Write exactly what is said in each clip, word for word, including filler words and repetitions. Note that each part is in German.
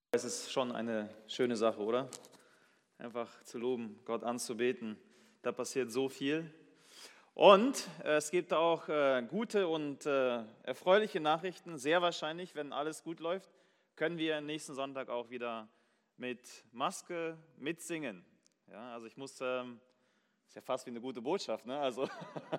Es ist schon eine schöne Sache, oder? Einfach zu loben, Gott anzubeten. Da passiert so viel. Und äh, es gibt auch äh, gute und äh, erfreuliche Nachrichten. Sehr wahrscheinlich, wenn alles gut läuft, können wir nächsten Sonntag auch wieder mit Maske mitsingen. Ja, also ich muss, ähm, ist ja fast wie eine gute Botschaft, ne? Also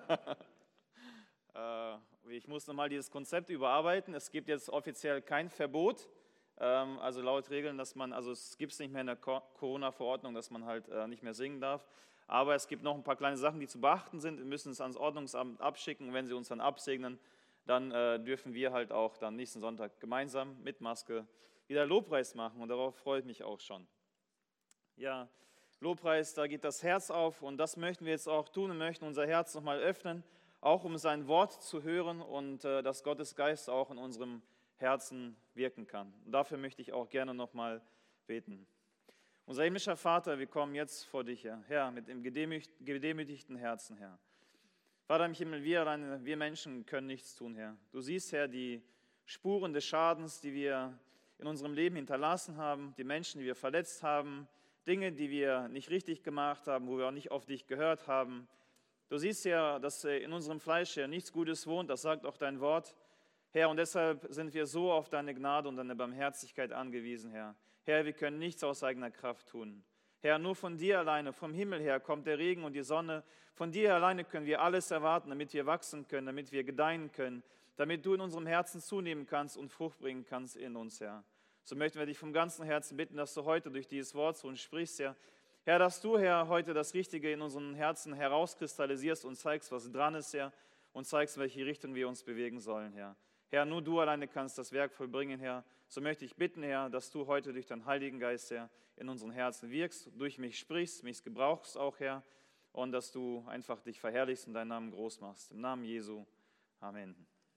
äh, ich muss nochmal dieses Konzept überarbeiten. Es gibt jetzt offiziell kein Verbot. Also laut Regeln, dass man, also es gibt es nicht mehr in der Corona-Verordnung, dass man halt äh, nicht mehr singen darf. Aber es gibt noch ein paar kleine Sachen, die zu beachten sind. Wir müssen es ans Ordnungsamt abschicken. Und wenn sie uns dann absegnen, dann äh, dürfen wir halt auch dann nächsten Sonntag gemeinsam mit Maske wieder Lobpreis machen. Und darauf freue ich mich auch schon. Ja, Lobpreis, da geht das Herz auf. Und das möchten wir jetzt auch tun und möchten unser Herz nochmal öffnen, auch um sein Wort zu hören und äh, dass Gottes Geist auch in unserem Herzen wirken kann. Und dafür möchte ich auch gerne nochmal beten. Unser himmlischer Vater, wir kommen jetzt vor dich, Herr, Herr mit dem gedemütigten Herzen, Herr. Vater im Himmel, wir, alleine, wir Menschen können nichts tun, Herr. Du siehst, Herr, die Spuren des Schadens, die wir in unserem Leben hinterlassen haben, die Menschen, die wir verletzt haben, Dinge, die wir nicht richtig gemacht haben, wo wir auch nicht auf dich gehört haben. Du siehst ja, dass in unserem Fleisch, Herr, nichts Gutes wohnt, das sagt auch dein Wort. Herr, und deshalb sind wir so auf deine Gnade und deine Barmherzigkeit angewiesen, Herr. Herr, wir können nichts aus eigener Kraft tun. Herr, nur von dir alleine, vom Himmel her kommt der Regen und die Sonne. Von dir alleine können wir alles erwarten, damit wir wachsen können, damit wir gedeihen können, damit du in unserem Herzen zunehmen kannst und Frucht bringen kannst in uns, Herr. So möchten wir dich vom ganzen Herzen bitten, dass du heute durch dieses Wort zu uns sprichst, Herr. Herr, dass du, Herr, heute das Richtige in unseren Herzen herauskristallisierst und zeigst, was dran ist, Herr, und zeigst, in welche Richtung wir uns bewegen sollen, Herr. Herr, nur du alleine kannst das Werk vollbringen, Herr. So möchte ich bitten, Herr, dass du heute durch deinen Heiligen Geist, Herr, in unseren Herzen wirkst, durch mich sprichst, mich gebrauchst auch, Herr, und dass du einfach dich verherrlichst und deinen Namen groß machst. Im Namen Jesu. Amen.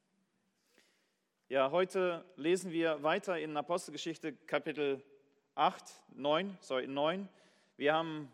Ja, heute lesen wir weiter in Apostelgeschichte Kapitel acht, neun, sorry, neun. Wir haben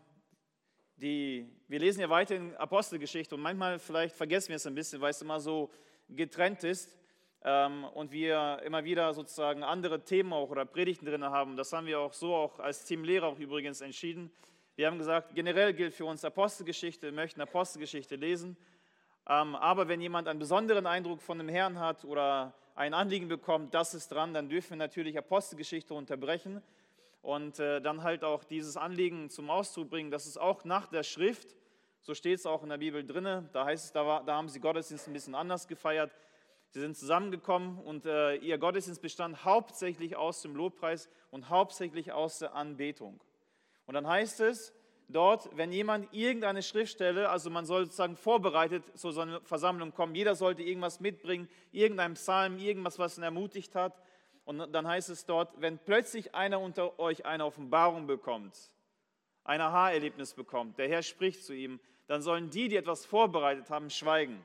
die, wir lesen ja weiter in Apostelgeschichte und manchmal vielleicht vergessen wir es ein bisschen, weil es immer so getrennt ist. Und wir immer wieder sozusagen andere Themen auch oder Predigten drin haben. Das haben wir auch so auch als Teamlehrer auch übrigens entschieden. Wir haben gesagt, generell gilt für uns Apostelgeschichte, wir möchten Apostelgeschichte lesen. Aber wenn jemand einen besonderen Eindruck von dem Herrn hat oder ein Anliegen bekommt, das ist dran, dann dürfen wir natürlich Apostelgeschichte unterbrechen und dann halt auch dieses Anliegen zum Ausdruck bringen. Das ist auch nach der Schrift, so steht es auch in der Bibel drin. Da heißt es, da, war, da haben sie Gottesdienst ein bisschen anders gefeiert. Sie sind zusammengekommen und äh, ihr Gottesdienst bestand hauptsächlich aus dem Lobpreis und hauptsächlich aus der Anbetung. Und dann heißt es dort, wenn jemand irgendeine Schriftstelle, also man soll sozusagen vorbereitet zu so einer Versammlung kommen, jeder sollte irgendwas mitbringen, irgendein Psalm, irgendwas, was ihn ermutigt hat. Und dann heißt es dort, wenn plötzlich einer unter euch eine Offenbarung bekommt, ein Aha-Erlebnis bekommt, der Herr spricht zu ihm, dann sollen die, die etwas vorbereitet haben, schweigen.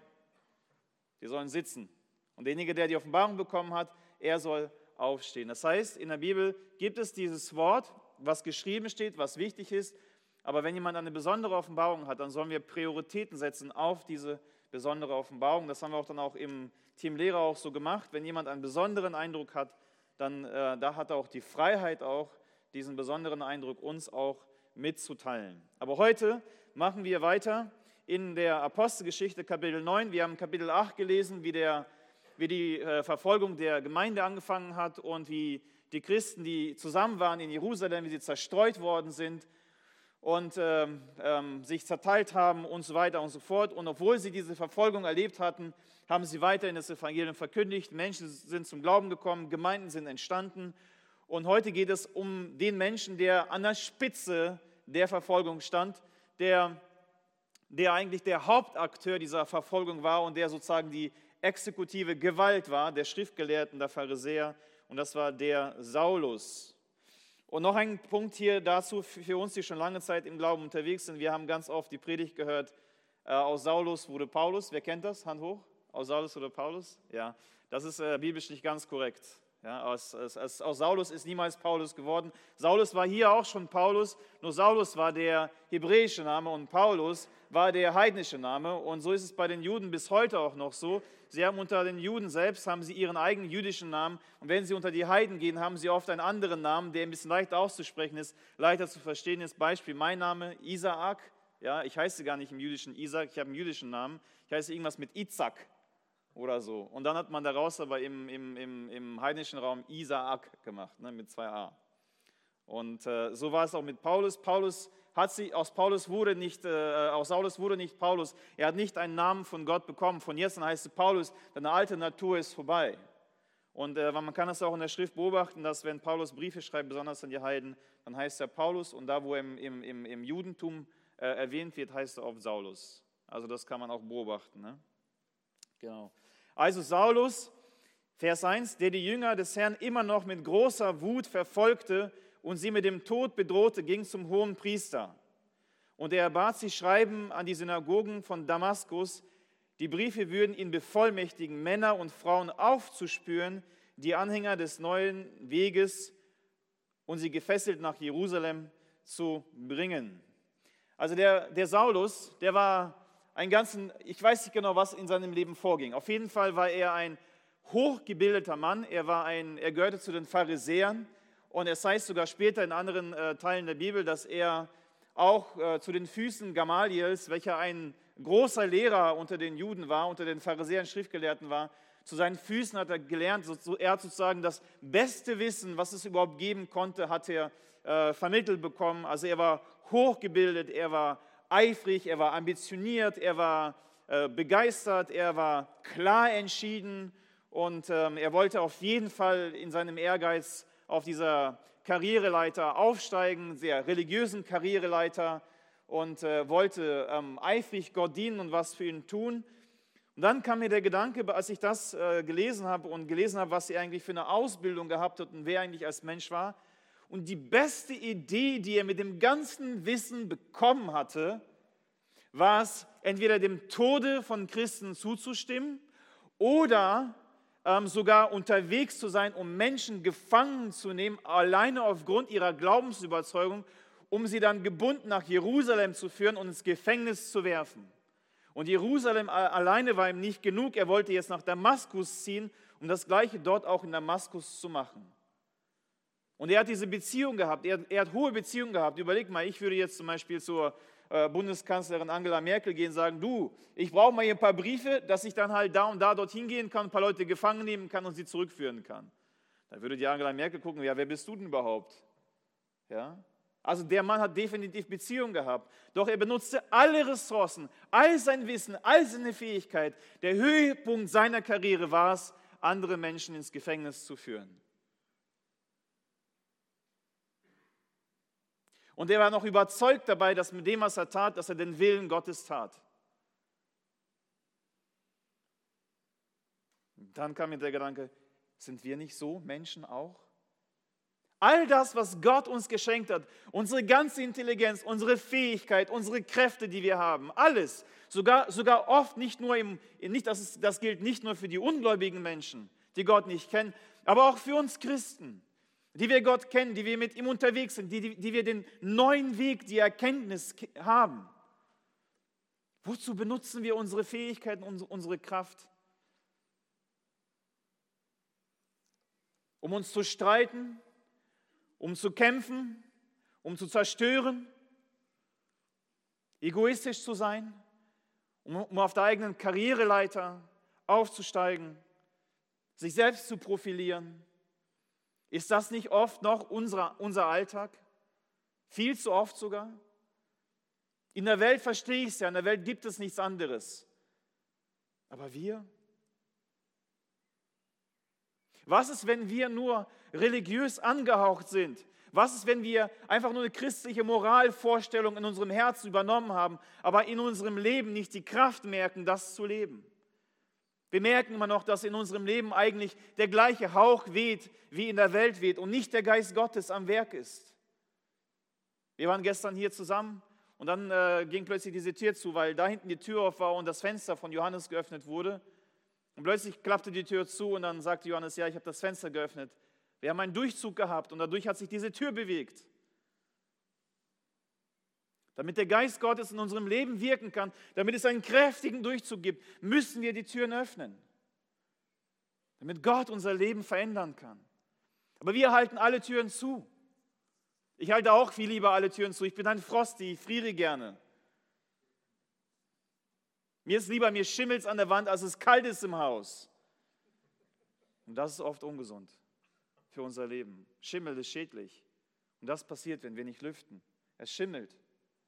Die sollen sitzen. Und derjenige, der die Offenbarung bekommen hat, er soll aufstehen. Das heißt, in der Bibel gibt es dieses Wort, was geschrieben steht, was wichtig ist. Aber wenn jemand eine besondere Offenbarung hat, dann sollen wir Prioritäten setzen auf diese besondere Offenbarung. Das haben wir auch dann auch im Team Lehrer auch so gemacht. Wenn jemand einen besonderen Eindruck hat, dann äh, da hat er auch die Freiheit, auch diesen besonderen Eindruck uns auch mitzuteilen. Aber heute machen wir weiter in der Apostelgeschichte Kapitel neun. Wir haben Kapitel acht gelesen, wie der wie die äh, Verfolgung der Gemeinde angefangen hat und wie die Christen, die zusammen waren in Jerusalem, wie sie zerstreut worden sind und ähm, ähm, sich zerteilt haben und so weiter und so fort. Und obwohl sie diese Verfolgung erlebt hatten, haben sie weiterhin das Evangelium verkündigt. Menschen sind zum Glauben gekommen, Gemeinden sind entstanden. Und heute geht es um den Menschen, der an der Spitze der Verfolgung stand, der, der eigentlich der Hauptakteur dieser Verfolgung war und der sozusagen die exekutive Gewalt war, der Schriftgelehrten, der Pharisäer, und das war der Saulus. Und noch ein Punkt hier dazu für uns, die schon lange Zeit im Glauben unterwegs sind. Wir haben ganz oft die Predigt gehört, äh, aus Saulus wurde Paulus. Wer kennt das? Hand hoch. Aus Saulus wurde Paulus? Ja, das ist äh, biblisch nicht ganz korrekt. Ja, aus, aus, aus Saulus ist niemals Paulus geworden. Saulus war hier auch schon Paulus, nur Saulus war der hebräische Name und Paulus war der heidnische Name. Und so ist es bei den Juden bis heute auch noch so. Sie haben unter den Juden selbst haben sie ihren eigenen jüdischen Namen. Und wenn sie unter die Heiden gehen, haben sie oft einen anderen Namen, der ein bisschen leichter auszusprechen ist, leichter zu verstehen ist. Beispiel, mein Name Isaak. Ja, ich heiße gar nicht im jüdischen Isaac, ich habe einen jüdischen Namen. Ich heiße irgendwas mit Izak oder so. Und dann hat man daraus aber im, im, im, im heidnischen Raum Isaak gemacht, ne, mit zwei A. Und äh, so war es auch mit Paulus. Paulus hat sich, aus Paulus wurde nicht, äh, aus Saulus wurde nicht Paulus. Er hat nicht einen Namen von Gott bekommen. Von jetzt an heißt es Paulus, deine alte Natur ist vorbei. Und äh, man kann das auch in der Schrift beobachten, dass wenn Paulus Briefe schreibt, besonders an die Heiden, dann heißt er Paulus und da, wo er im, im, im, im Judentum äh, erwähnt wird, heißt er oft Saulus. Also das kann man auch beobachten. Ne? Genau. Also Saulus, Vers eins, der die Jünger des Herrn immer noch mit großer Wut verfolgte und sie mit dem Tod bedrohte, ging zum hohen Priester. Und er bat sie schreiben an die Synagogen von Damaskus, die Briefe würden ihn bevollmächtigen, Männer und Frauen aufzuspüren, die Anhänger des neuen Weges, und sie gefesselt nach Jerusalem zu bringen. Also der, der Saulus, der war ein ganzen, ich weiß nicht genau, was in seinem Leben vorging. Auf jeden Fall war er ein hochgebildeter Mann. Er, war ein, er gehörte zu den Pharisäern. Und es heißt sogar später in anderen äh, Teilen der Bibel, dass er auch äh, zu den Füßen Gamaliels, welcher ein großer Lehrer unter den Juden war, unter den Pharisäern, Schriftgelehrten war, zu seinen Füßen hat er gelernt, so, er hat sozusagen das beste Wissen, was es überhaupt geben konnte, hat er äh, vermittelt bekommen. Also er war hochgebildet, er war eifrig, er war ambitioniert, er war äh, begeistert, er war klar entschieden und ähm, er wollte auf jeden Fall in seinem Ehrgeiz auf dieser Karriereleiter aufsteigen, sehr religiösen Karriereleiter und äh, wollte ähm, eifrig Gott dienen und was für ihn tun. Und dann kam mir der Gedanke, als ich das äh, gelesen habe und gelesen habe, was er eigentlich für eine Ausbildung gehabt hat und wer eigentlich als Mensch war. Und die beste Idee, die er mit dem ganzen Wissen bekommen hatte, war es, entweder dem Tode von Christen zuzustimmen oder ähm, sogar unterwegs zu sein, um Menschen gefangen zu nehmen, alleine aufgrund ihrer Glaubensüberzeugung, um sie dann gebunden nach Jerusalem zu führen und ins Gefängnis zu werfen. Und Jerusalem alleine war ihm nicht genug, er wollte jetzt nach Damaskus ziehen, um das Gleiche dort auch in Damaskus zu machen. Und er hat diese Beziehung gehabt, er, er hat hohe Beziehungen gehabt. Überleg mal, ich würde jetzt zum Beispiel zur äh, Bundeskanzlerin Angela Merkel gehen und sagen, du, ich brauche mal hier ein paar Briefe, dass ich dann halt da und da dorthin gehen kann, ein paar Leute gefangen nehmen kann und sie zurückführen kann. Dann würde die Angela Merkel gucken, ja, wer bist du denn überhaupt? Ja? Also der Mann hat definitiv Beziehung gehabt, doch er benutzte alle Ressourcen, all sein Wissen, all seine Fähigkeit. Der Höhepunkt seiner Karriere war es, andere Menschen ins Gefängnis zu führen. Und er war noch überzeugt dabei, dass mit dem, was er tat, dass er den Willen Gottes tat. Dann kam mir der Gedanke, sind wir nicht so Menschen auch? All das, was Gott uns geschenkt hat, unsere ganze Intelligenz, unsere Fähigkeit, unsere Kräfte, die wir haben, alles, sogar, sogar oft nicht nur, im, nicht, das, ist, das gilt nicht nur für die ungläubigen Menschen, die Gott nicht kennen, aber auch für uns Christen, die wir Gott kennen, die wir mit ihm unterwegs sind, die, die, die wir den neuen Weg, die Erkenntnis haben. Wozu benutzen wir unsere Fähigkeiten, unsere Kraft? Um uns zu streiten, um zu kämpfen, um zu zerstören, egoistisch zu sein, um, um auf der eigenen Karriereleiter aufzusteigen, sich selbst zu profilieren. Ist das nicht oft noch unser, unser Alltag? Viel zu oft sogar? In der Welt verstehe ich es ja, in der Welt gibt es nichts anderes. Aber wir? Was ist, wenn wir nur religiös angehaucht sind? Was ist, wenn wir einfach nur eine christliche Moralvorstellung in unserem Herzen übernommen haben, aber in unserem Leben nicht die Kraft merken, das zu leben? Wir merken immer noch, dass in unserem Leben eigentlich der gleiche Hauch weht, wie in der Welt weht und nicht der Geist Gottes am Werk ist. Wir waren gestern hier zusammen und dann äh, ging plötzlich diese Tür zu, weil da hinten die Tür auf war und das Fenster von Johannes geöffnet wurde. Und plötzlich klappte die Tür zu und dann sagte Johannes, ja, ich habe das Fenster geöffnet. Wir haben einen Durchzug gehabt und dadurch hat sich diese Tür bewegt. Damit der Geist Gottes in unserem Leben wirken kann, damit es einen kräftigen Durchzug gibt, müssen wir die Türen öffnen. Damit Gott unser Leben verändern kann. Aber wir halten alle Türen zu. Ich halte auch viel lieber alle Türen zu. Ich bin ein Frosty, ich friere gerne. Mir ist lieber, mir schimmelt es an der Wand, als es kalt ist im Haus. Und das ist oft ungesund für unser Leben. Schimmel ist schädlich. Und das passiert, wenn wir nicht lüften. Es schimmelt.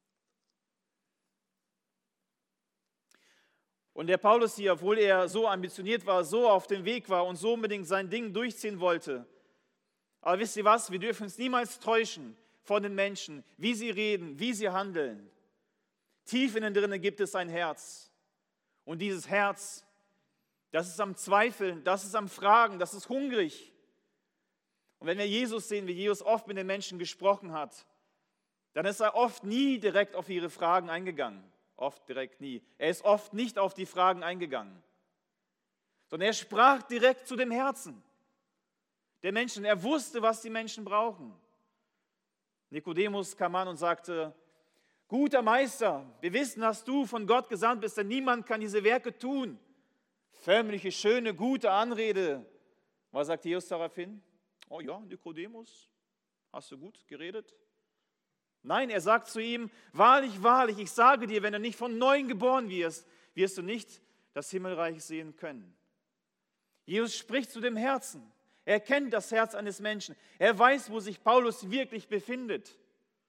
Und der Paulus hier, obwohl er so ambitioniert war, so auf dem Weg war und so unbedingt sein Ding durchziehen wollte, aber wisst ihr was, wir dürfen uns niemals täuschen von den Menschen, wie sie reden, wie sie handeln. Tief innen drinnen gibt es ein Herz. Und dieses Herz, das ist am Zweifeln, das ist am Fragen, das ist hungrig. Und wenn wir Jesus sehen, wie Jesus oft mit den Menschen gesprochen hat, dann ist er oft nie direkt auf ihre Fragen eingegangen. Oft direkt nie. Er ist oft nicht auf die Fragen eingegangen, sondern er sprach direkt zu dem Herzen der Menschen. Er wusste, was die Menschen brauchen. Nikodemus kam an und sagte, guter Meister, wir wissen, dass du von Gott gesandt bist, denn niemand kann diese Werke tun. Förmliche, schöne, gute Anrede. Was sagt Jesus daraufhin? Oh ja, Nikodemus, hast du gut geredet? Nein, er sagt zu ihm, wahrlich, wahrlich, ich sage dir, wenn du nicht von Neuem geboren wirst, wirst du nicht das Himmelreich sehen können. Jesus spricht zu dem Herzen. Er kennt das Herz eines Menschen. Er weiß, wo sich Paulus wirklich befindet.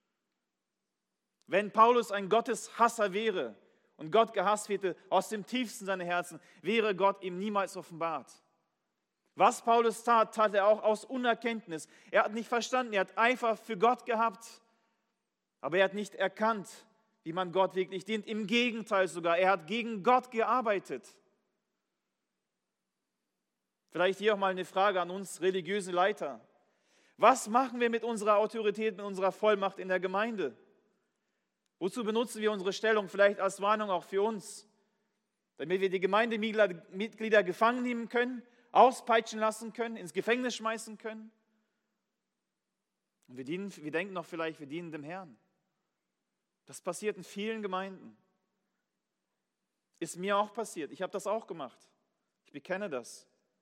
Wenn Paulus ein Gotteshasser wäre und Gott gehasst hätte aus dem tiefsten seiner Herzen, wäre Gott ihm niemals offenbart. Was Paulus tat, tat er auch aus Unerkenntnis. Er hat nicht verstanden, er hat Eifer für Gott gehabt, aber er hat nicht erkannt, wie man Gott wirklich dient. Im Gegenteil sogar, er hat gegen Gott gearbeitet. Vielleicht hier auch mal eine Frage an uns religiöse Leiter. Was machen wir mit unserer Autorität, mit unserer Vollmacht in der Gemeinde? Wozu benutzen wir unsere Stellung? Vielleicht als Warnung auch für uns, damit wir die Gemeindemitglieder gefangen nehmen können, auspeitschen lassen können, ins Gefängnis schmeißen können. Und wir, dienen, wir denken noch vielleicht, wir dienen dem Herrn. Das passiert in vielen Gemeinden. Ist mir auch passiert. Ich habe das auch gemacht. Ich bekenne das.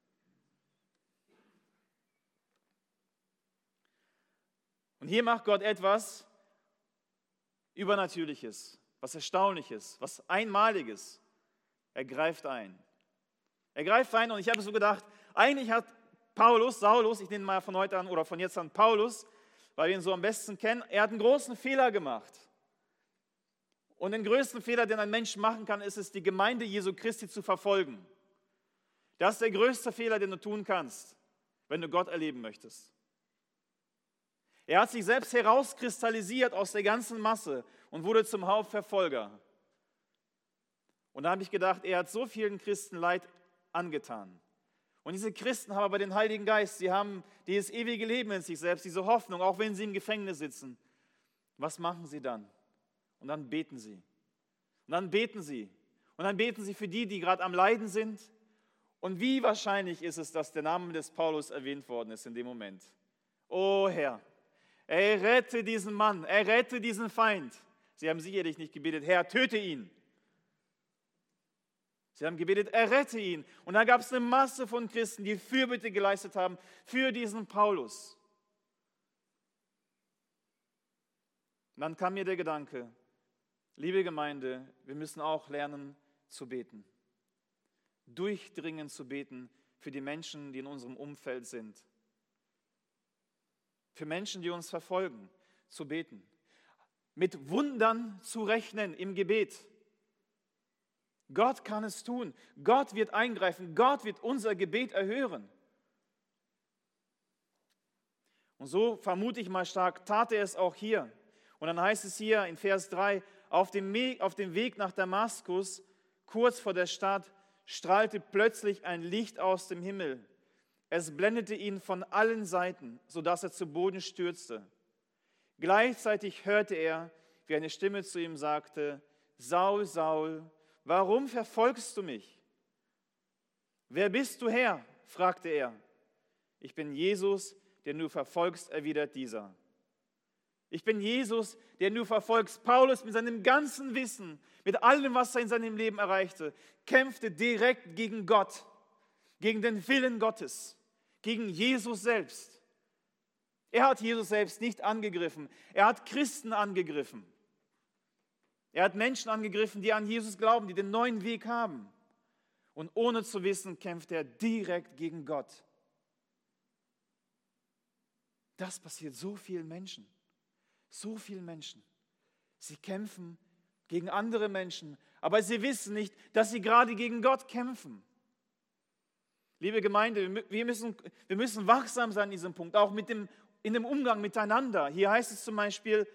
Und hier macht Gott etwas Übernatürliches, was Erstaunliches, was Einmaliges. Er greift ein. Er greift ein und ich habe so gedacht, eigentlich hat Paulus, Saulus, ich nenne mal von heute an oder von jetzt an Paulus, weil wir ihn so am besten kennen, er hat einen großen Fehler gemacht. Und den größten Fehler, den ein Mensch machen kann, ist es, die Gemeinde Jesu Christi zu verfolgen. Das ist der größte Fehler, den du tun kannst, wenn du Gott erleben möchtest. Er hat sich selbst herauskristallisiert aus der ganzen Masse und wurde zum Hauptverfolger. Und da habe ich gedacht, er hat so vielen Christen Leid angetan. Und diese Christen haben aber den Heiligen Geist, sie haben dieses ewige Leben in sich selbst, diese Hoffnung, auch wenn sie im Gefängnis sitzen. Was machen sie dann? Und dann beten sie. Und dann beten sie. Und dann beten sie für die, die gerade am Leiden sind. Und wie wahrscheinlich ist es, dass der Name des Paulus erwähnt worden ist in dem Moment? Oh Herr, errette diesen Mann, errette diesen Feind. Sie haben sicherlich nicht gebetet, Herr, töte ihn. Sie haben gebetet, errette ihn. Und da gab es eine Masse von Christen, die Fürbitte geleistet haben für diesen Paulus. Und dann kam mir der Gedanke, liebe Gemeinde, wir müssen auch lernen zu beten. Durchdringend zu beten für die Menschen, die in unserem Umfeld sind. Für Menschen, die uns verfolgen, zu beten. Mit Wundern zu rechnen im Gebet. Gott kann es tun. Gott wird eingreifen. Gott wird unser Gebet erhören. Und so vermute ich mal stark, tat er es auch hier. Und dann heißt es hier in Vers drei, auf dem Weg nach Damaskus, kurz vor der Stadt, strahlte plötzlich ein Licht aus dem Himmel. Es blendete ihn von allen Seiten, sodass er zu Boden stürzte. Gleichzeitig hörte er, wie eine Stimme zu ihm sagte, Saul, Saul, warum verfolgst du mich? Wer bist du, Herr? Fragte er. Ich bin Jesus, den du verfolgst, erwidert dieser. Ich bin Jesus, den du verfolgst. Paulus mit seinem ganzen Wissen, mit allem, was er in seinem Leben erreichte, kämpfte direkt gegen Gott, gegen den Willen Gottes, gegen Jesus selbst. Er hat Jesus selbst nicht angegriffen. Er hat Christen angegriffen. Er hat Menschen angegriffen, die an Jesus glauben, die den neuen Weg haben. Und ohne zu wissen, kämpft er direkt gegen Gott. Das passiert so vielen Menschen. So vielen Menschen. Sie kämpfen gegen andere Menschen, aber sie wissen nicht, dass sie gerade gegen Gott kämpfen. Liebe Gemeinde, wir müssen, wir müssen wachsam sein in diesem Punkt, auch mit dem, in dem Umgang miteinander. Hier heißt es zum Beispiel,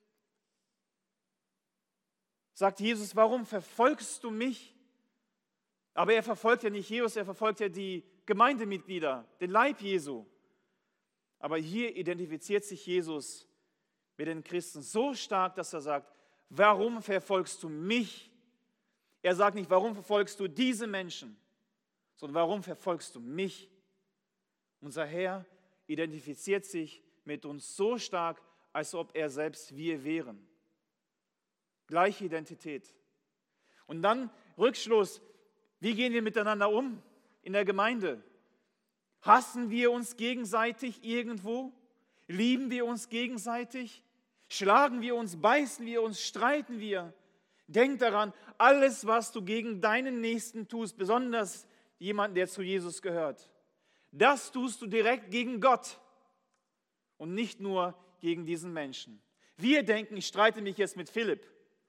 sagt Jesus, warum verfolgst du mich? Aber er verfolgt ja nicht Jesus, er verfolgt ja die Gemeindemitglieder, den Leib Jesu. Aber hier identifiziert sich Jesus mit den Christen so stark, dass er sagt, warum verfolgst du mich? Er sagt nicht, warum verfolgst du diese Menschen, sondern warum verfolgst du mich? Unser Herr identifiziert sich mit uns so stark, als ob er selbst wir wären. Gleiche Identität. Und dann Rückschluss, wie gehen wir miteinander um in der Gemeinde? Hassen wir uns gegenseitig irgendwo? Lieben wir uns gegenseitig? Schlagen wir uns, beißen wir uns, streiten wir? Denk daran, alles, was du gegen deinen Nächsten tust, besonders jemanden, der zu Jesus gehört, das tust du direkt gegen Gott und nicht nur gegen diesen Menschen. Wir denken, ich streite mich jetzt mit Philipp,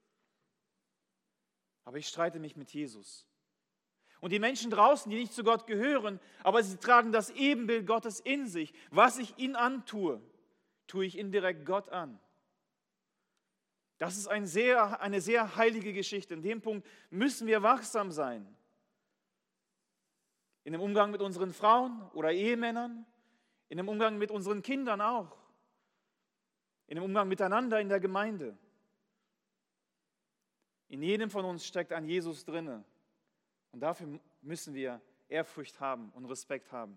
aber ich streite mich mit Jesus. Und die Menschen draußen, die nicht zu Gott gehören, aber sie tragen das Ebenbild Gottes in sich. Was ich ihnen antue, tue ich indirekt Gott an. Das ist ein sehr, eine sehr heilige Geschichte. In dem Punkt müssen wir wachsam sein. In dem Umgang mit unseren Frauen oder Ehemännern, in dem Umgang mit unseren Kindern auch, in dem Umgang miteinander in der Gemeinde. In jedem von uns steckt ein Jesus drinne. Und dafür müssen wir Ehrfurcht haben und Respekt haben.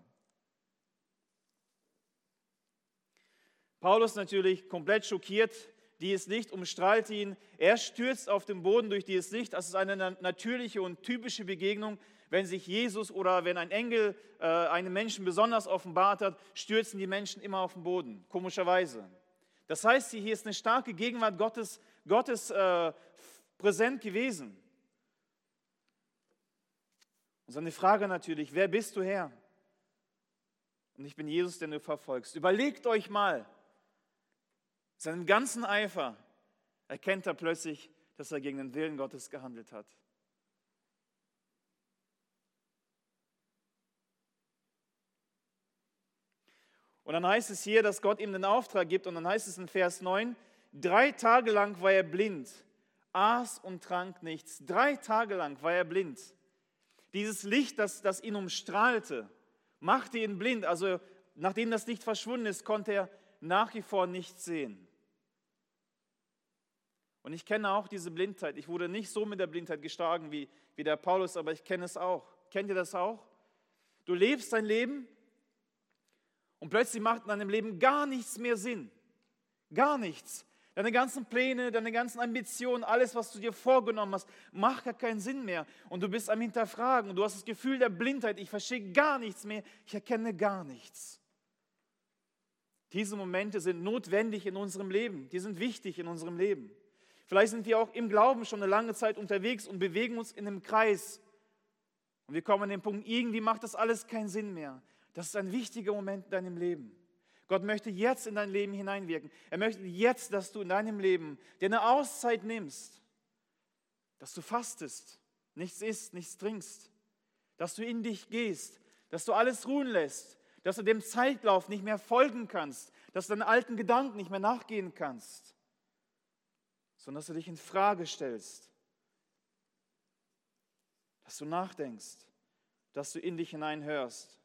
Paulus natürlich komplett schockiert, dieses Licht umstrahlt ihn. Er stürzt auf den Boden durch dieses Licht. Das ist eine natürliche und typische Begegnung. Wenn sich Jesus oder wenn ein Engel äh, einem Menschen besonders offenbart hat, stürzen die Menschen immer auf den Boden, komischerweise. Das heißt, hier ist eine starke Gegenwart Gottes, Gottes äh, präsent gewesen. Und seine Frage natürlich, wer bist du, Herr? Und ich bin Jesus, den du verfolgst. Überlegt euch mal, seinen ganzen Eifer erkennt er plötzlich, dass er gegen den Willen Gottes gehandelt hat. Und dann heißt es hier, dass Gott ihm den Auftrag gibt, und dann heißt es in Vers neun, drei Tage lang war er blind, aß und trank nichts. Drei Tage lang war er blind. Dieses Licht, das, das ihn umstrahlte, machte ihn blind. Also nachdem das Licht verschwunden ist, konnte er nach wie vor nichts sehen. Und ich kenne auch diese Blindheit. Ich wurde nicht so mit der Blindheit geschlagen wie, wie der Paulus, aber ich kenne es auch. Kennt ihr das auch? Du lebst dein Leben und plötzlich macht in deinem Leben gar nichts mehr Sinn. Gar nichts. Deine ganzen Pläne, deine ganzen Ambitionen, alles, was du dir vorgenommen hast, macht gar keinen Sinn mehr. Und du bist am Hinterfragen und du hast das Gefühl der Blindheit. Ich verstehe gar nichts mehr. Ich erkenne gar nichts. Diese Momente sind notwendig in unserem Leben. Die sind wichtig in unserem Leben. Vielleicht sind wir auch im Glauben schon eine lange Zeit unterwegs und bewegen uns in einem Kreis. Und wir kommen an den Punkt, irgendwie macht das alles keinen Sinn mehr. Das ist ein wichtiger Moment in deinem Leben. Gott möchte jetzt in dein Leben hineinwirken. Er möchte jetzt, dass du in deinem Leben dir eine Auszeit nimmst, dass du fastest, nichts isst, nichts trinkst, dass du in dich gehst, dass du alles ruhen lässt, dass du dem Zeitlauf nicht mehr folgen kannst, dass du deinen alten Gedanken nicht mehr nachgehen kannst, sondern dass du dich in Frage stellst, dass du nachdenkst, dass du in dich hineinhörst.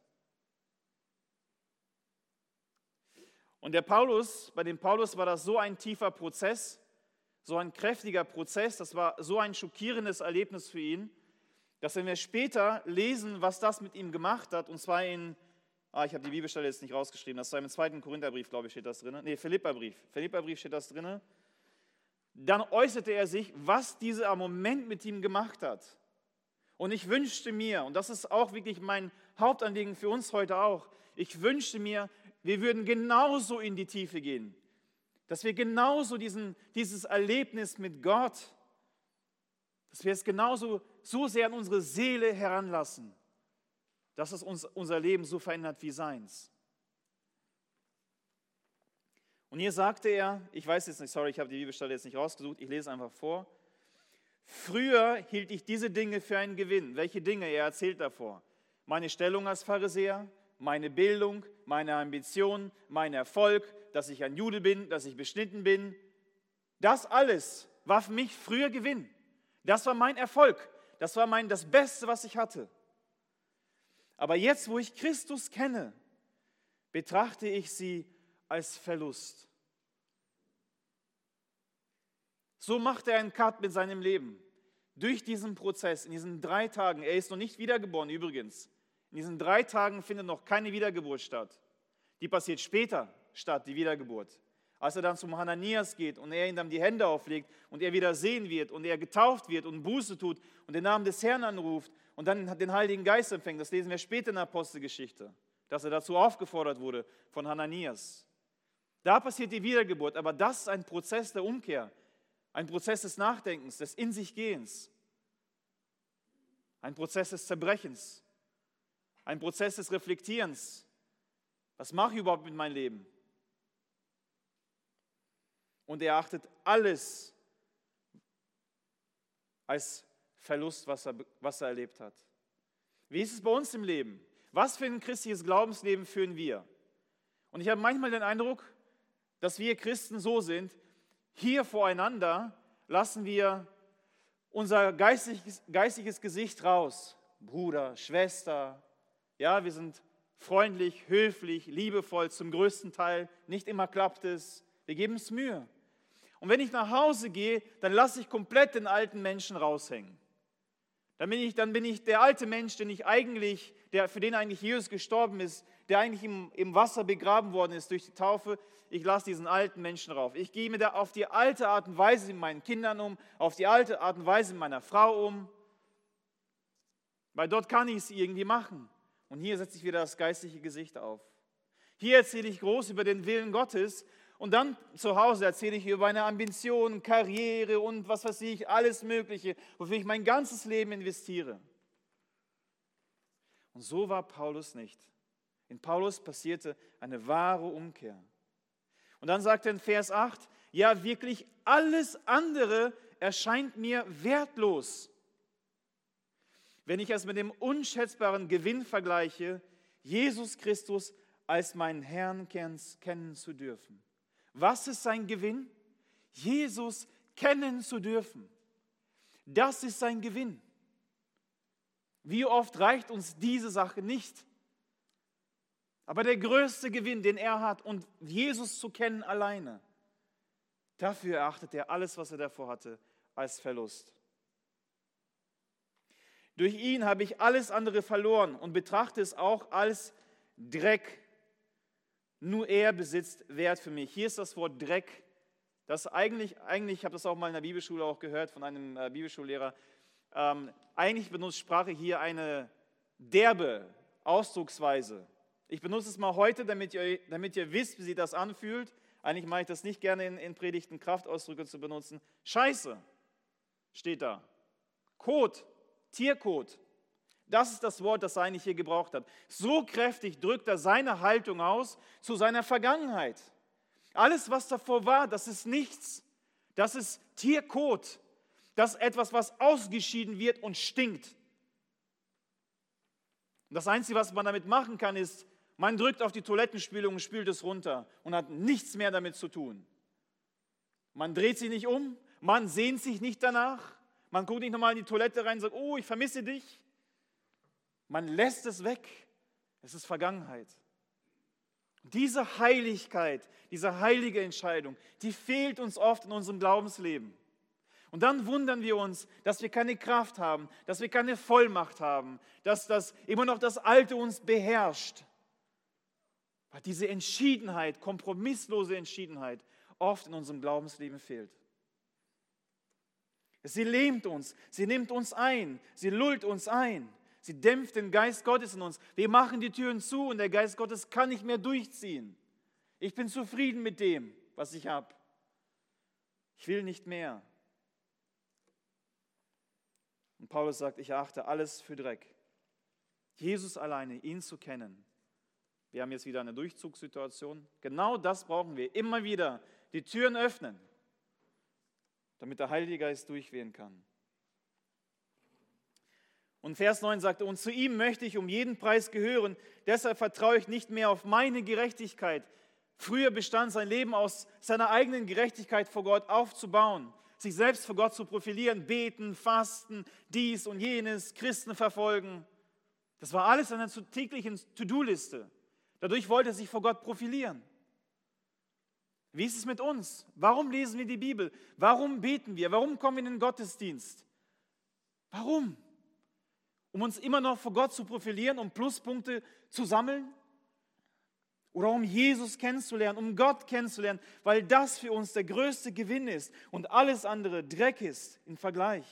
Und der Paulus, bei dem Paulus war das so ein tiefer Prozess, so ein kräftiger Prozess, das war so ein schockierendes Erlebnis für ihn, dass wenn wir später lesen, was das mit ihm gemacht hat, und zwar in, ah, ich habe die Bibelstelle jetzt nicht rausgeschrieben, das war im zweiten Korintherbrief, glaube ich, steht das drin, nee, Philipperbrief, Philipperbrief steht das drin, dann äußerte er sich, was dieser Moment mit ihm gemacht hat. Und ich wünschte mir, und das ist auch wirklich mein Hauptanliegen für uns heute auch, ich wünschte mir, wir würden genauso in die Tiefe gehen, dass wir genauso diesen, dieses Erlebnis mit Gott, dass wir es genauso so sehr an unsere Seele heranlassen, dass es uns unser Leben so verändert wie seins. Und hier sagte er, ich weiß jetzt nicht, sorry, ich habe die Bibelstelle jetzt nicht rausgesucht, ich lese einfach vor. Früher hielt ich diese Dinge für einen Gewinn. Welche Dinge? Er erzählt davor. Meine Stellung als Pharisäer, meine Bildung, meine Ambition, mein Erfolg, dass ich ein Jude bin, dass ich beschnitten bin. Das alles war für mich früher Gewinn. Das war mein Erfolg. Das war mein, das Beste, was ich hatte. Aber jetzt, wo ich Christus kenne, betrachte ich sie als Verlust. So macht er einen Cut mit seinem Leben. Durch diesen Prozess, in diesen drei Tagen, er ist noch nicht wiedergeboren übrigens, in diesen drei Tagen findet noch keine Wiedergeburt statt. Die passiert später statt, die Wiedergeburt. Als er dann zum Hananias geht und er ihm dann die Hände auflegt und er wieder sehen wird und er getauft wird und Buße tut und den Namen des Herrn anruft und dann den Heiligen Geist empfängt, das lesen wir später in der Apostelgeschichte, dass er dazu aufgefordert wurde von Hananias. Da passiert die Wiedergeburt, aber das ist ein Prozess der Umkehr, ein Prozess des Nachdenkens, des In-sich-Gehens, ein Prozess des Zerbrechens, ein Prozess des Reflektierens. Was mache ich überhaupt mit meinem Leben? Und er achtet alles als Verlust, was er, was er erlebt hat. Wie ist es bei uns im Leben? Was für ein christliches Glaubensleben führen wir? Und ich habe manchmal den Eindruck, dass wir Christen so sind, hier voreinander lassen wir unser geistiges, geistiges Gesicht raus. Bruder, Schwester, ja, wir sind freundlich, höflich, liebevoll zum größten Teil. Nicht immer klappt es, wir geben es Mühe. Und wenn ich nach Hause gehe, dann lasse ich komplett den alten Menschen raushängen. Dann bin ich, dann bin ich der alte Mensch, den ich eigentlich, der, für den eigentlich Jesus gestorben ist, der eigentlich im, im Wasser begraben worden ist durch die Taufe. Ich lasse diesen alten Menschen rauf. Ich gehe mir da auf die alte Art und Weise mit meinen Kindern um, auf die alte Art und Weise mit meiner Frau um, weil dort kann ich es irgendwie machen. Und hier setze ich wieder das geistliche Gesicht auf. Hier erzähle ich groß über den Willen Gottes und dann zu Hause erzähle ich über meine Ambition, Karriere und was weiß ich, alles Mögliche, wofür ich mein ganzes Leben investiere. Und so war Paulus nicht. In Paulus passierte eine wahre Umkehr. Und dann sagt er in Vers acht, ja wirklich alles andere erscheint mir wertlos, wenn ich es mit dem unschätzbaren Gewinn vergleiche, Jesus Christus als meinen Herrn kennen zu dürfen. Was ist sein Gewinn? Jesus kennen zu dürfen. Das ist sein Gewinn. Wie oft reicht uns diese Sache nicht? Aber der größte Gewinn, den er hat, und Jesus zu kennen alleine, dafür erachtet er alles, was er davor hatte, als Verlust. Durch ihn habe ich alles andere verloren und betrachte es auch als Dreck. Nur er besitzt Wert für mich. Hier ist das Wort Dreck. Das eigentlich, eigentlich, ich habe das auch mal in der Bibelschule auch gehört von einem äh, Bibelschullehrer, ähm, eigentlich benutzt Sprache hier eine derbe Ausdrucksweise. Ich benutze es mal heute, damit ihr, damit ihr wisst, wie sich das anfühlt. Eigentlich mache ich das nicht gerne in, in Predigten, Kraftausdrücke zu benutzen. Scheiße steht da. Kot, Tierkot. Das ist das Wort, das er eigentlich hier gebraucht hat. So kräftig drückt er seine Haltung aus zu seiner Vergangenheit. Alles, was davor war, das ist nichts. Das ist Tierkot. Das ist etwas, was ausgeschieden wird und stinkt. Und das Einzige, was man damit machen kann, ist, man drückt auf die Toilettenspülung und spült es runter und hat nichts mehr damit zu tun. Man dreht sich nicht um, man sehnt sich nicht danach, man guckt nicht nochmal in die Toilette rein und sagt, oh, ich vermisse dich. Man lässt es weg. Es ist Vergangenheit. Diese Heiligkeit, diese heilige Entscheidung, die fehlt uns oft in unserem Glaubensleben. Und dann wundern wir uns, dass wir keine Kraft haben, dass wir keine Vollmacht haben, dass das immer noch das Alte uns beherrscht. Weil diese Entschiedenheit, kompromisslose Entschiedenheit oft in unserem Glaubensleben fehlt. Sie lähmt uns, sie nimmt uns ein, sie lullt uns ein, sie dämpft den Geist Gottes in uns. Wir machen die Türen zu und der Geist Gottes kann nicht mehr durchziehen. Ich bin zufrieden mit dem, was ich habe. Ich will nicht mehr. Und Paulus sagt, ich erachte alles für Dreck. Jesus alleine, ihn zu kennen. Wir haben jetzt wieder eine Durchzugssituation. Genau das brauchen wir. Immer wieder die Türen öffnen, damit der Heilige Geist durchwehen kann. Und Vers neun sagte, und zu ihm möchte ich um jeden Preis gehören, deshalb vertraue ich nicht mehr auf meine Gerechtigkeit. Früher bestand sein Leben aus seiner eigenen Gerechtigkeit vor Gott aufzubauen, sich selbst vor Gott zu profilieren, beten, fasten, dies und jenes, Christen verfolgen. Das war alles an einer täglichen To-Do-Liste. Dadurch wollte er sich vor Gott profilieren. Wie ist es mit uns? Warum lesen wir die Bibel? Warum beten wir? Warum kommen wir in den Gottesdienst? Warum? Um uns immer noch vor Gott zu profilieren, um Pluspunkte zu sammeln? Oder um Jesus kennenzulernen, um Gott kennenzulernen, weil das für uns der größte Gewinn ist und alles andere Dreck ist im Vergleich.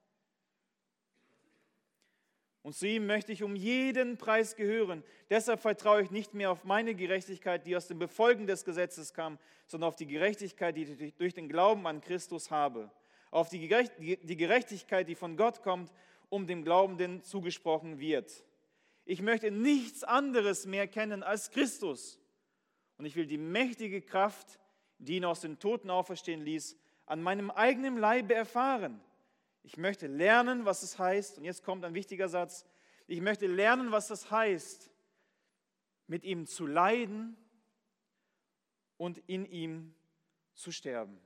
Und zu ihm möchte ich um jeden Preis gehören. Deshalb vertraue ich nicht mehr auf meine Gerechtigkeit, die aus dem Befolgen des Gesetzes kam, sondern auf die Gerechtigkeit, die ich durch den Glauben an Christus habe. Auf die Gerechtigkeit, die von Gott kommt, um dem Glaubenden zugesprochen wird. Ich möchte nichts anderes mehr kennen als Christus. Und ich will die mächtige Kraft, die ihn aus den Toten auferstehen ließ, an meinem eigenen Leibe erfahren. Ich möchte lernen, was es heißt, und jetzt kommt ein wichtiger Satz, ich möchte lernen, was das heißt, mit ihm zu leiden und in ihm zu sterben.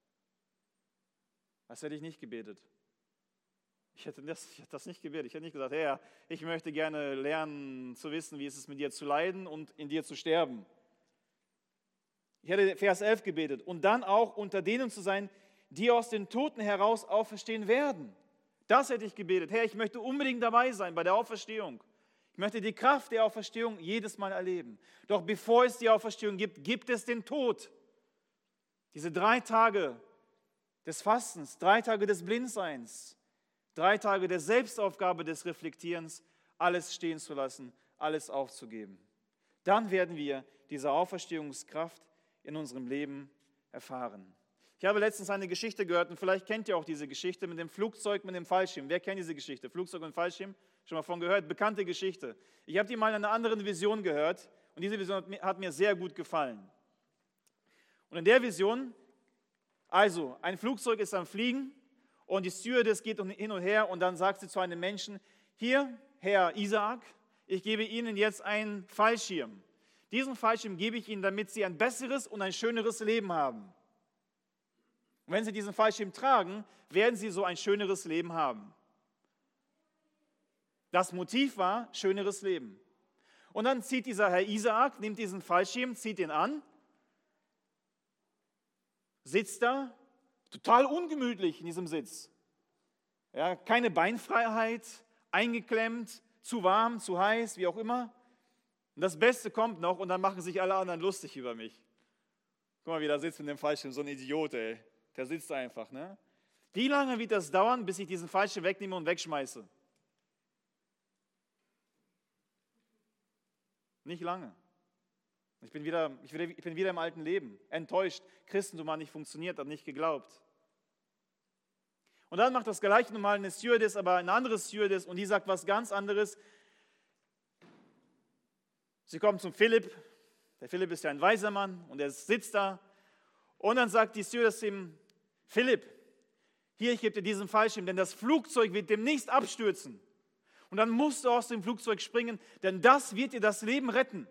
Das hätte ich nicht gebetet. Ich hätte das, ich hätte das nicht gebetet. Ich hätte nicht gesagt, Herr, ich möchte gerne lernen zu wissen, wie es ist, mit dir zu leiden und in dir zu sterben. Ich hätte Vers elf gebetet. Und dann auch unter denen zu sein, die aus den Toten heraus auferstehen werden. Das hätte ich gebetet. Herr, ich möchte unbedingt dabei sein bei der Auferstehung. Ich möchte die Kraft der Auferstehung jedes Mal erleben. Doch bevor es die Auferstehung gibt, gibt es den Tod. Diese drei Tage des Fastens, drei Tage des Blindseins, drei Tage der Selbstaufgabe, des Reflektierens, alles stehen zu lassen, alles aufzugeben. Dann werden wir diese Auferstehungskraft in unserem Leben erfahren. Ich habe letztens eine Geschichte gehört und vielleicht kennt ihr auch diese Geschichte mit dem Flugzeug, mit dem Fallschirm. Wer kennt diese Geschichte? Flugzeug und Fallschirm? Schon mal von gehört? Bekannte Geschichte. Ich habe die mal in einer anderen Vision gehört und diese Vision hat mir sehr gut gefallen. Und in der Vision, also ein Flugzeug ist am Fliegen und die Stewardess geht hin und her und dann sagt sie zu einem Menschen, hier, Herr Isaak, ich gebe Ihnen jetzt einen Fallschirm. Diesen Fallschirm gebe ich Ihnen, damit Sie ein besseres und ein schöneres Leben haben. Und wenn Sie diesen Fallschirm tragen, werden Sie so ein schöneres Leben haben. Das Motiv war schöneres Leben. Und dann zieht dieser Herr Isaak, nimmt diesen Fallschirm, zieht ihn an, sitzt da, total ungemütlich in diesem Sitz. Ja, keine Beinfreiheit, eingeklemmt, zu warm, zu heiß, wie auch immer. Und das Beste kommt noch und dann machen sich alle anderen lustig über mich. Guck mal, wie da sitzt mit dem Fallschirm, so ein Idiot, ey. Der sitzt einfach, ne? Wie lange wird das dauern, bis ich diesen Fallschirm wegnehme und wegschmeiße? Nicht lange. Ich bin wieder, ich bin wieder im alten Leben, enttäuscht. Christentum hat nicht funktioniert, hat nicht geglaubt. Und dann macht das Gleiche nochmal eine Stewardess, aber eine andere Stewardess und die sagt was ganz anderes. Sie kommt zum Philipp. Der Philipp ist ja ein weiser Mann und er sitzt da. Und dann sagt die Stewardess ihm, Philipp, hier, ich gebe dir diesen Fallschirm, denn das Flugzeug wird demnächst abstürzen. Und dann musst du aus dem Flugzeug springen, denn das wird dir das Leben retten.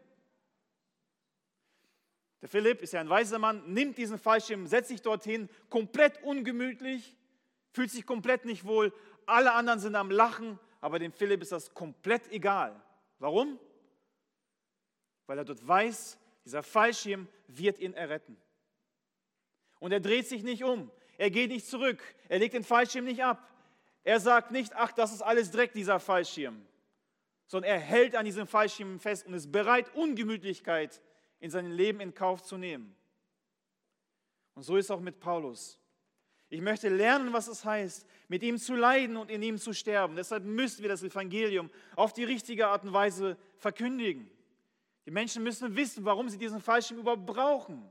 Der Philipp ist ja ein weiser Mann, nimmt diesen Fallschirm, setzt sich dorthin, komplett ungemütlich, fühlt sich komplett nicht wohl. Alle anderen sind am Lachen, aber dem Philipp ist das komplett egal. Warum? Weil er dort weiß, dieser Fallschirm wird ihn erretten. Und er dreht sich nicht um. Er geht nicht zurück. Er legt den Fallschirm nicht ab. Er sagt nicht, ach, das ist alles Dreck, dieser Fallschirm. Sondern er hält an diesem Fallschirm fest und ist bereit, Ungemütlichkeit in seinem Leben in Kauf zu nehmen. Und so ist es auch mit Paulus. Ich möchte lernen, was es heißt, mit ihm zu leiden und in ihm zu sterben. Deshalb müssen wir das Evangelium auf die richtige Art und Weise verkündigen. Die Menschen müssen wissen, warum sie diesen Fallschirm überhaupt brauchen.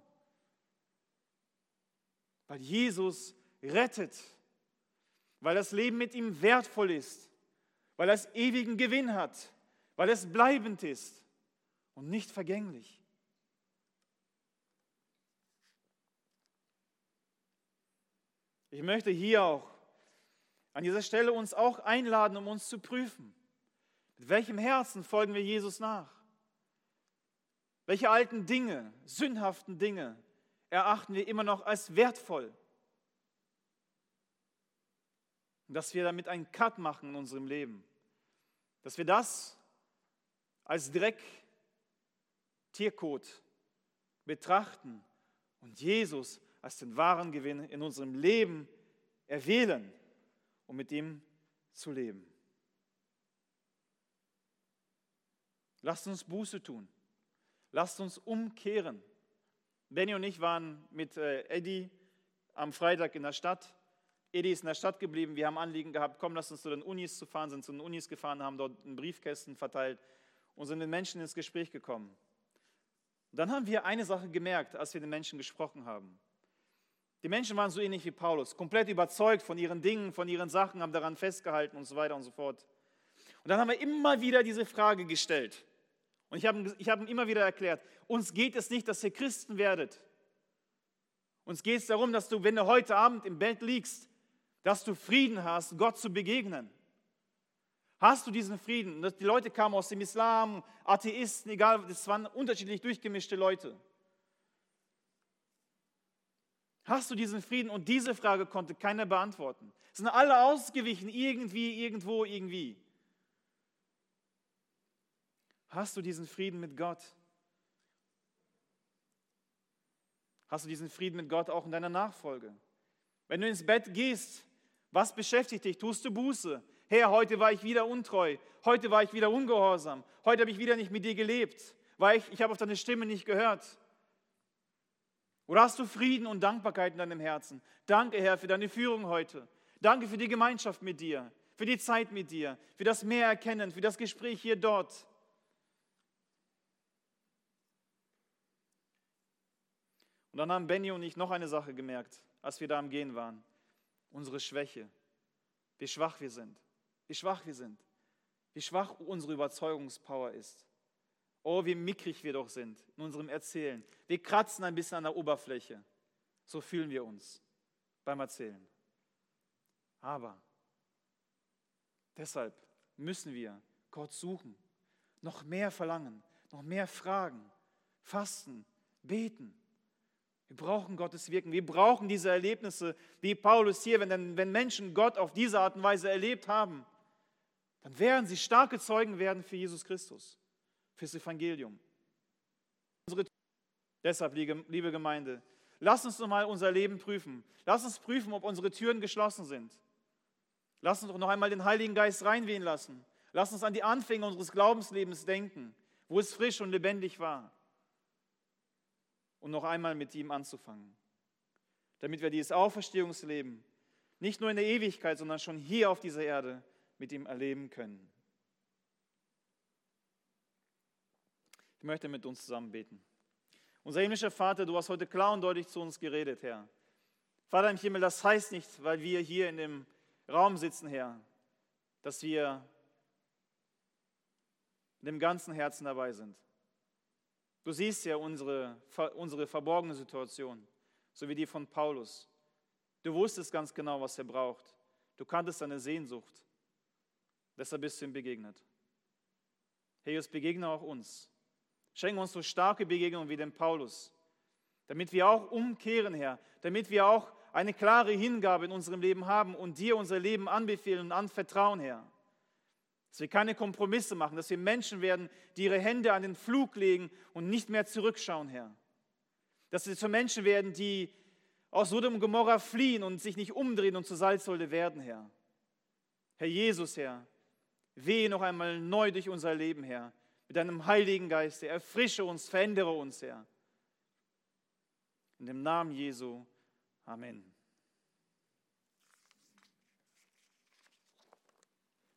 Weil Jesus rettet, weil das Leben mit ihm wertvoll ist, weil es ewigen Gewinn hat, weil es bleibend ist und nicht vergänglich. Ich möchte hier auch an dieser Stelle uns auch einladen, um uns zu prüfen. Mit welchem Herzen folgen wir Jesus nach? Welche alten Dinge, sündhaften Dinge erachten wir immer noch als wertvoll? Und dass wir damit einen Cut machen in unserem Leben. Dass wir das als Dreck, Tierkot betrachten und Jesus als den wahren Gewinn in unserem Leben erwählen, um mit ihm zu leben. Lasst uns Buße tun. Lasst uns umkehren. Benny und ich waren mit äh, Eddie am Freitag in der Stadt. Eddie ist in der Stadt geblieben. Wir haben Anliegen gehabt, komm, lass uns zu den Unis zu fahren, sind zu den Unis gefahren, haben dort einen Briefkästen verteilt und sind mit Menschen ins Gespräch gekommen. Und dann haben wir eine Sache gemerkt, als wir den Menschen gesprochen haben. Die Menschen waren so ähnlich wie Paulus, komplett überzeugt von ihren Dingen, von ihren Sachen, haben daran festgehalten und so weiter und so fort. Und dann haben wir immer wieder diese Frage gestellt. Und ich habe ich hab ihm immer wieder erklärt, uns geht es nicht, dass ihr Christen werdet. Uns geht es darum, dass du, wenn du heute Abend im Bett liegst, dass du Frieden hast, Gott zu begegnen. Hast du diesen Frieden? Die Leute kamen aus dem Islam, Atheisten, egal, das waren unterschiedlich durchgemischte Leute. Hast du diesen Frieden? Und diese Frage konnte keiner beantworten. Es sind alle ausgewichen, irgendwie, irgendwo, irgendwie. Hast du diesen Frieden mit Gott? Hast du diesen Frieden mit Gott auch in deiner Nachfolge? Wenn du ins Bett gehst, was beschäftigt dich? Tust du Buße? Herr, heute war ich wieder untreu. Heute war ich wieder ungehorsam. Heute habe ich wieder nicht mit dir gelebt, weil ich, ich habe auf deine Stimme nicht gehört. Oder hast du Frieden und Dankbarkeit in deinem Herzen? Danke, Herr, für deine Führung heute. Danke für die Gemeinschaft mit dir, für die Zeit mit dir, für das Mehr erkennen, für das Gespräch hier dort. Und dann haben Benny und ich noch eine Sache gemerkt, als wir da am Gehen waren. Unsere Schwäche, wie schwach wir sind, wie schwach wir sind, wie schwach unsere Überzeugungspower ist. Oh, wie mickrig wir doch sind in unserem Erzählen. Wir kratzen ein bisschen an der Oberfläche. So fühlen wir uns beim Erzählen. Aber deshalb müssen wir Gott suchen, noch mehr verlangen, noch mehr fragen, fasten, beten. Wir brauchen Gottes Wirken. Wir brauchen diese Erlebnisse, wie Paulus hier, wenn, wenn Menschen Gott auf diese Art und Weise erlebt haben, dann werden sie starke Zeugen werden für Jesus Christus. Fürs Evangelium. Deshalb, liebe Gemeinde, lasst uns doch mal unser Leben prüfen. Lasst uns prüfen, ob unsere Türen geschlossen sind. Lasst uns doch noch einmal den Heiligen Geist reinwehen lassen. Lasst uns an die Anfänge unseres Glaubenslebens denken, wo es frisch und lebendig war. Und noch einmal mit ihm anzufangen. Damit wir dieses Auferstehungsleben nicht nur in der Ewigkeit, sondern schon hier auf dieser Erde mit ihm erleben können. Ich möchte mit uns zusammen beten. Unser himmlischer Vater, du hast heute klar und deutlich zu uns geredet, Herr. Vater im Himmel, das heißt nicht, weil wir hier in dem Raum sitzen, Herr, dass wir mit dem ganzen Herzen dabei sind. Du siehst ja unsere, unsere verborgene Situation, so wie die von Paulus. Du wusstest ganz genau, was er braucht. Du kanntest seine Sehnsucht. Deshalb bist du ihm begegnet. Herr, Jesus, begegne auch uns. Schenke uns so starke Begegnungen wie den Paulus, damit wir auch umkehren, Herr, damit wir auch eine klare Hingabe in unserem Leben haben und dir unser Leben anbefehlen und anvertrauen, Herr. Dass wir keine Kompromisse machen, dass wir Menschen werden, die ihre Hände an den Flug legen und nicht mehr zurückschauen, Herr. Dass wir zu Menschen werden, die aus Sodom und Gomorra fliehen und sich nicht umdrehen und zur Salzsäule werden, Herr. Herr Jesus, Herr, wehe noch einmal neu durch unser Leben, Herr, mit deinem Heiligen Geist, Herr. Erfrische uns, verändere uns, Herr. In dem Namen Jesu, Amen.